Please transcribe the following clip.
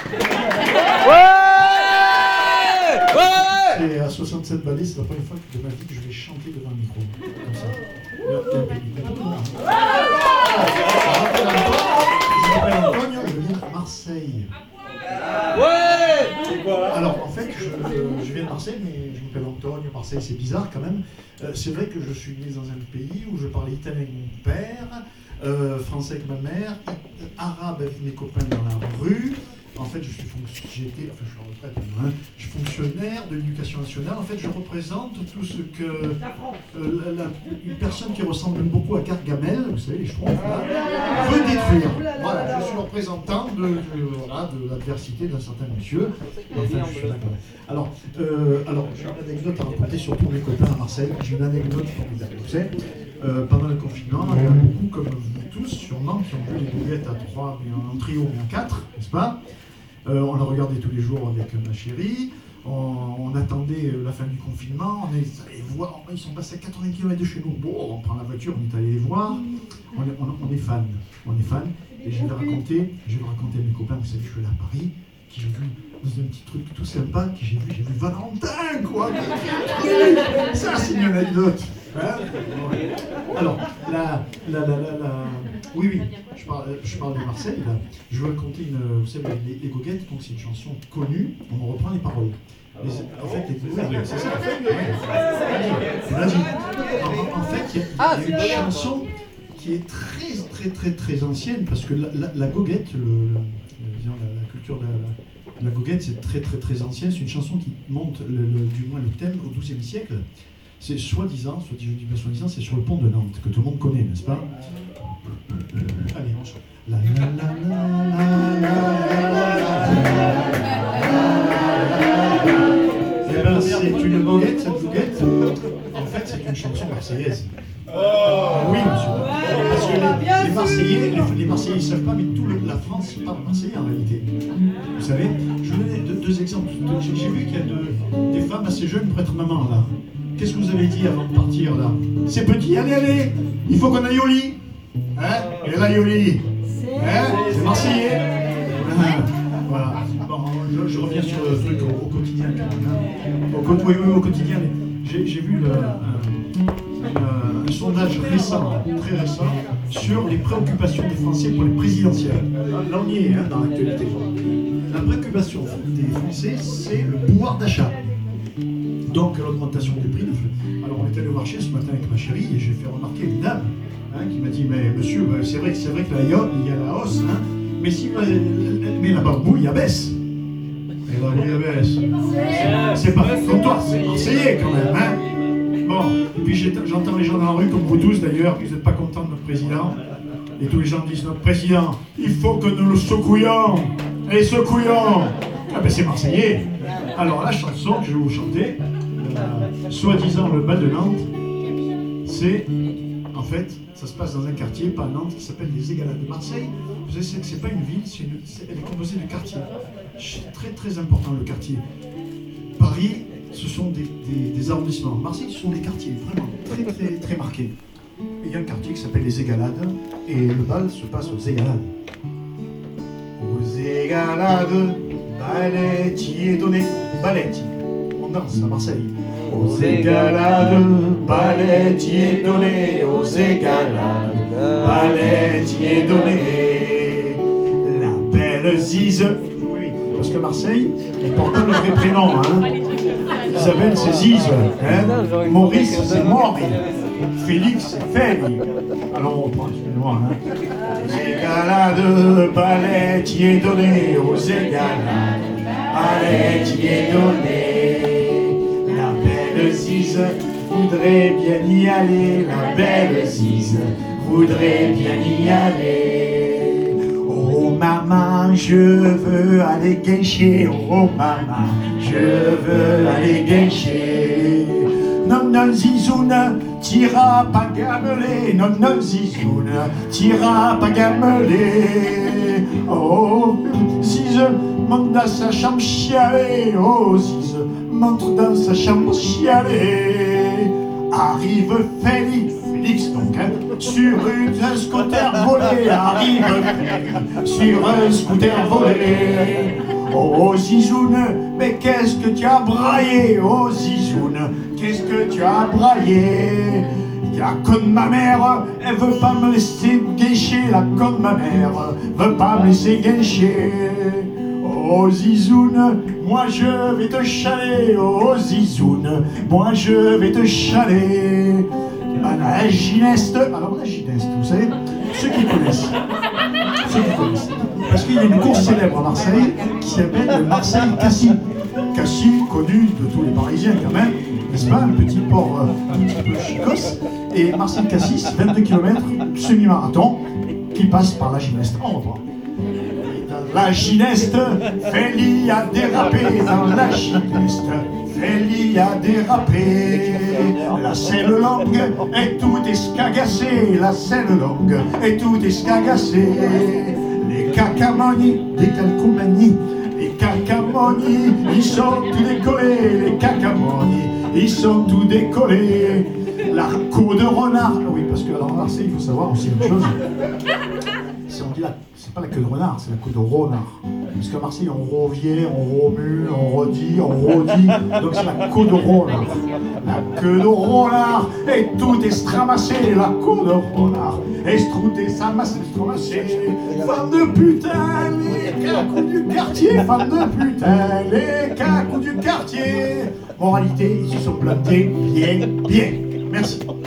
Et à 67 balais, c'est la première fois de ma vie que je vais chanter devant un micro. Comme ça. Je m'appelle Antoine, je viens de Marseille. C'est quoi? Alors, en fait, je viens de Marseille, mais je m'appelle Antoine. Marseille, c'est bizarre quand même. C'est vrai que je suis né dans un pays où je parlais italien avec mon père, français avec ma mère, arabe avec mes copains dans la rue. En fait, je suis en retraite, hein. Je suis fonctionnaire de l'éducation nationale. En fait, je représente tout ce que une personne qui ressemble beaucoup à Gargamel, vous savez, les schtroumpfs, là, veut détruire. Voilà, je suis représentant de l'adversité d'un certain monsieur. Enfin, je suis d'accord. Alors, j'ai une anecdote à raconter sur tous mes copains à Marseille. J'ai une anecdote formidable. Vous savez, pendant le confinement, il y a beaucoup, comme vous tous, sûrement, qui ont vu les goguettes à 3, mais en trio, mais en 4, n'est-ce pas? On la regardait tous les jours avec ma chérie. On attendait la fin du confinement. On est allé voir. Ils sont passés à 80 km de chez nous. Bon, on prend la voiture, on est allé les voir. On est fans. On est fans. Et je vais raconter à mes copains, vous savez, je suis allé à Paris, qui j'ai vu dans un petit truc tout sympa, j'ai vu Valentin, quoi. Ça, c'est une anecdote. Hein? Alors, oui, je parle de Marseille. Là. Je veux raconter vous savez, les goguettes, donc c'est une chanson connue, on reprend les paroles. En fait, c'est ça. En fait, il y a une chanson qui est très ancienne, parce que la goguette, la culture de la goguette, c'est très ancien. C'est une chanson qui monte, du moins le thème, au XIIe siècle. C'est soi-disant, c'est sur le pont de Nantes, que tout le monde connaît, n'est-ce pas? Allez, on chante. La la la la la. C'est une goguette, cette goguette. En fait, c'est une chanson marseillaise. Oui, monsieur. Parce que les Marseillais ne savent pas, mais toute la France parle marseillais en réalité. Vous savez, je vous donne deux exemples. J'ai vu qu'il y a des femmes assez jeunes pour être maman là. Qu'est-ce que vous avez dit avant de partir là? C'est petit, allez, il faut qu'on aille au lit. Hein? Et là, au lit. Hein? C'est marseillais. Voilà. Bon, je reviens sur le truc au quotidien. Au quotidien. J'ai vu un sondage récent, très récent, sur les préoccupations des Français pour les présidentielles. Là, on y est dans l'actualité. La préoccupation des Français, c'est le pouvoir d'achat. Donc l'augmentation des prix. Alors on est allé au marché ce matin avec ma chérie et j'ai fait remarquer une dame qui m'a dit mais monsieur, c'est vrai que là, il y a la hausse, mais si la barbouille abaisse. Et la barbouille abaisse. C'est pas comme toi, c'est marseillais quand même. Bon, et puis j'entends les gens dans la rue, comme vous tous d'ailleurs, qui n'êtes pas contents de notre président. Et tous les gens disent notre président, il faut que nous le secouions. Et secouions. Ah ben c'est marseillais. Alors la chanson que je vais vous chanter, soi-disant le bal de Nantes, c'est, en fait, ça se passe dans un quartier, pas à Nantes, qui s'appelle les Égalades de Marseille. Vous savez, c'est pas une ville, elle est composée de quartiers. C'est très important le quartier. Paris, ce sont des arrondissements. Marseille, ce sont des quartiers vraiment très marqués. Et il y a un quartier qui s'appelle les Égalades, et le bal se passe aux Égalades. Aux Égalades, Baletti est donné, Baletti. On danse à Marseille. Aux Égalades, Baletti est donné, aux Égalades, Baletti est donné. La belle Zize, oui, parce que Marseille, ils portent le vrai prénom, Isabelle, c'est Zize, Maurice, c'est Mori, Félix, c'est Feli. Alors on reprend, excusez-moi, Aux Égalades, Baletti est donné, aux Égalades, Baletti est donné. La belle Zize voudrait bien y aller, la belle Zize voudrait bien y aller. Oh maman, je veux aller guincher, oh maman, je veux aller guincher. Non, Zizoune, t'iras pas gameler, non, Zizoune, t'iras pas gameler. Oh, Zize, monte dans sa chambre chialer, oh, Zize, monte dans sa chambre chialer. Arrive Félix donc, sur un scooter volé, arrive Félix, sur un scooter volé. Oh Zizoun, mais qu'est-ce que tu as braillé? Oh Zizoun, qu'est-ce que tu as braillé? La conne de ma mère, elle veut pas me laisser guécher. La conne de ma mère veut pas me laisser guécher. Oh Zizoun, moi je vais te chaler. Oh Zizoun, moi je vais te chaler. La gineste, alors la gineste, vous savez, ceux qui connaissent, parce qu'il y a une course célèbre à Marseille qui s'appelle le Marseille-Cassis. Cassis, connu de tous les Parisiens quand même, n'est-ce pas, un petit port un petit peu chicos. Et Marseille-Cassis, 22 km, semi-marathon, qui passe par la Gineste. On revoit. Dans la Gineste, Feli a dérapé. Dans la Gineste, Feli a dérapé. La Seine longue est tout escagassée. La Seine longue est tout escagassée. Les cacamoni, des calcomanies. Les cacamoni, ils sont tout décollés. Les cacamoni, ils sont tout décollés. La queue de renard. Ah oui, parce que alors, à Marseille, il faut savoir aussi une chose. Si on dit là, c'est pas la queue de renard, c'est la queue de renard. Parce qu'à Marseille, on revient, on remue, on redit, on redit. Donc c'est la queue de renard. La queue de renard est tout estramassée. La queue de renard est tout estramassée. Femme de putain, les cacous du quartier. Femme de putain, les cacous du quartier. Moralité, ils se sont plantés bien. Merci.